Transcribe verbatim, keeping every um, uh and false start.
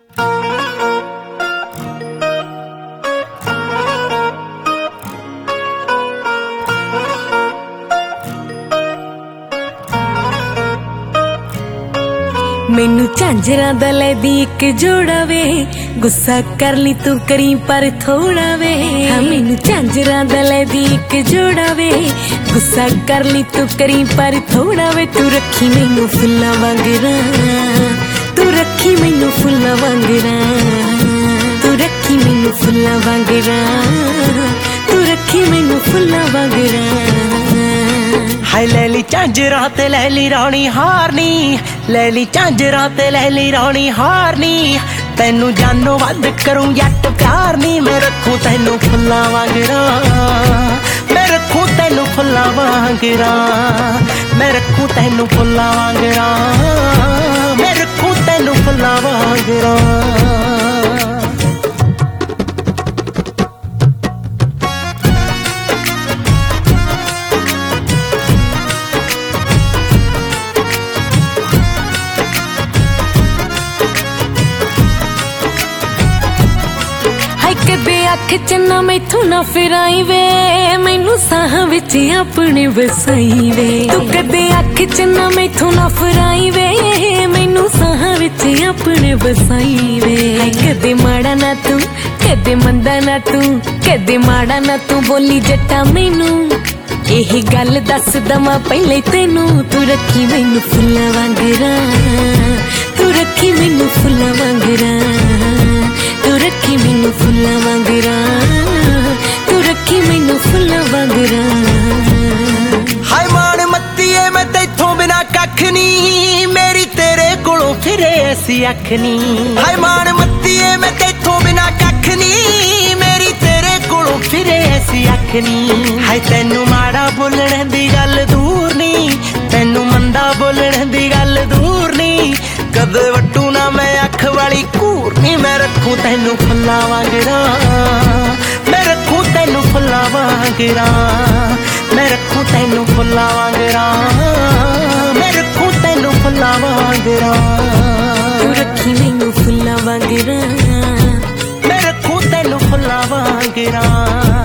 मैनू झांजरां दा लैदी एक जोड़ा वे, गुस्सा कर ली तू करी पर थोड़ा वे। हाँ मैनू झांजरां दा लैदी एक जोड़ा वे, गुस्सा कर ली तू करी पर थोड़ा वे। तू रखी मैनू फुल्लां वांगरां, तू रखी मैनू फुल्लां वांगरां, तू रखी मैनू फुल्लां वांगरां, तू रखी मैनू फुल्लां वांगरां। हाय लैली झांजरां ते लैली राणी हारनी, लैली झांजरां ते लैली राणी हारनी। तैनू जानो वध करूं जट प्यार नी, मैं रखूं तैनू फुल्लां वांगरां, मैं रखूं तैनू फुल्लां वांगरां, मैं रखूं तैनू फुल्लां वांगरां, मैं रखूं तैनू फुल्लां वांगरां। कदे अख च ना मैथों ना फिराई वे, मैनू साह विच अपने वसाई वे। तू कदे अख च ना मैथों ना फिराई वे, मैनू साह विच अपने वसाई वे। कदे माड़ा ना तू कदे मंदा ना तू, कदे माड़ा ना तू बोली जट्टा मैनू, यही गल दस दमा पहले तैनू। तू रखी मैनू फुल्लां वांगरां, तू रखी मैनू फुल्लां वांगरां, तू रखी मैनू फुल्लां वांगरां, तू रखी मैनू फुल्लां वांगरां। हाय मान मत्तीए मैं तैथों बिना कख नी, मेरी तेरे कोलों फिरे ऐसी अख नी। हाय मान मत्तीए मैं तैथों बिना कख नी, मेरी तेरे कोलों फिरे ऐसी अख नी। हाय तैनू माड़ा बोलण दी गल दूर नी, तैनू मंदा बोलण दी गल दूर नी। कदे वटू ना मैं अख वाली घूर नी, मैं रखूं तैनू फुल्लां वांगरां, मैं रखूं तैनू फुल्लां वांगरां, मैं रखूं तैनू फुल्लां वांगरां, मैं रखूं तैनू फुल्लां वांगरां। तू रखी मैनू फुल्लां वांगरां, मैं रखूं तैनू फुल्लां वांगरां।